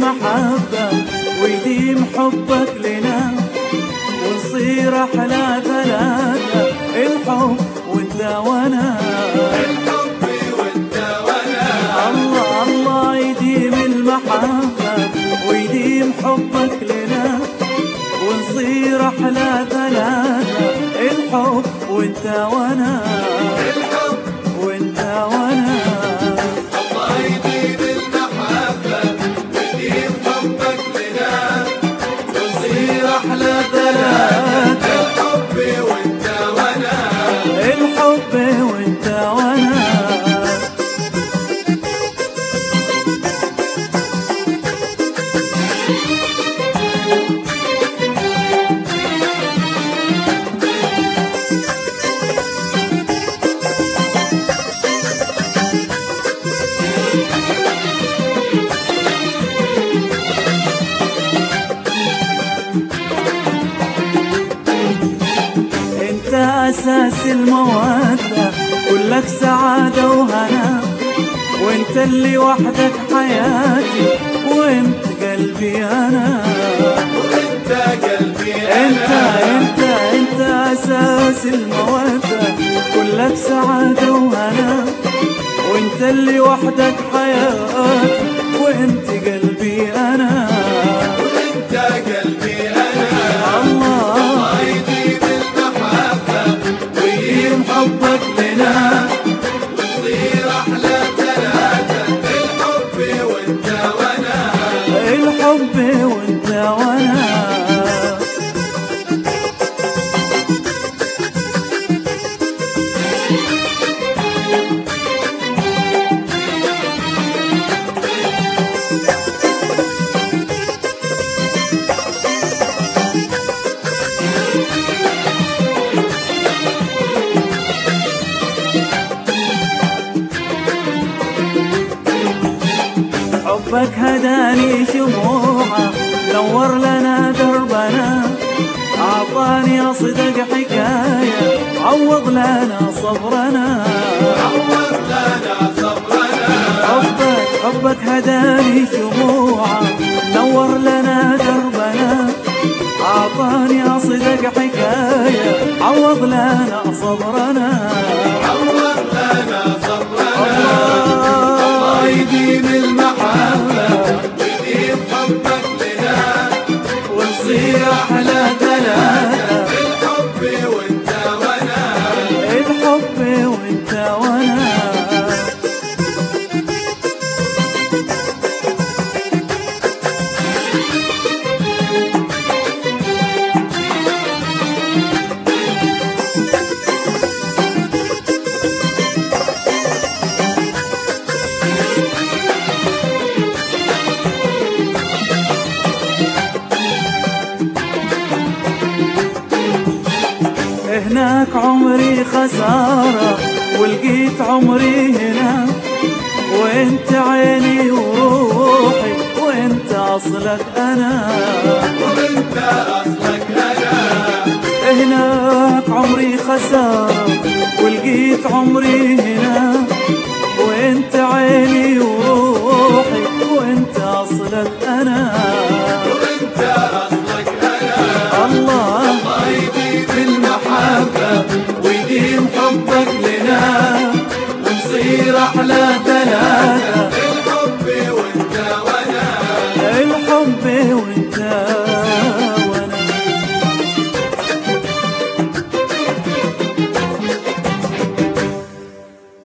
المحبة ويديم حبك لنا ونصير أحلى ثلاثة، الحب وانت وانا، الحب وانت وانا. الله الله يديم المحبة ويديم حبك لنا ونصير أحلى ثلاثة، الحب وانت وانا، الحب وانت وانا. الله يديم المحبة ويديم حبك لنا ونصير أحلى ثلاثة، الحب وانت وانا، الحب وانت وانا. انت اساس المودة كلك سعادة وهنا، وانت اللي وحدك حياتي وانت قلبي انا، وانت قلبي انت انا. انت اساس المودة كلك سعادة وهنا، وانت اللي وحدك حياتي وانت قلبي انا، وانت قلبي انا. الله الله يديم المحبة ويديم حبك لنا ونصير احلى ثلاثة، الحب وانت وانا، الحب وانت وانا. حبك هداني شموعة نور لنا دربنا، أعطاني أصدق حكاية عوض لنا صبرنا، عوض لنا صبرنا. حبك هداني شموعة نور لنا دربنا، أعطاني أصدق حكاية عوض لنا صبرنا، عوض لنا صبرنا. الله يديم المحبة ويديم حبك لنا ونصير أحلى ثلاثة، الحب وانت وانا، الحب وانت وانا. هناك عمري خسارة ولقيت عمري هنا، وانت عيني وروحي وانت اصلك انا، وانت اصلك انا. هناك عمري خسارة ولقيت عمري هنا، وانت عيني وروحي وانت اصلك انا، وانت اصلك انا. الله الله يديم المحبة ويديم حبك لنا ونصير أحلى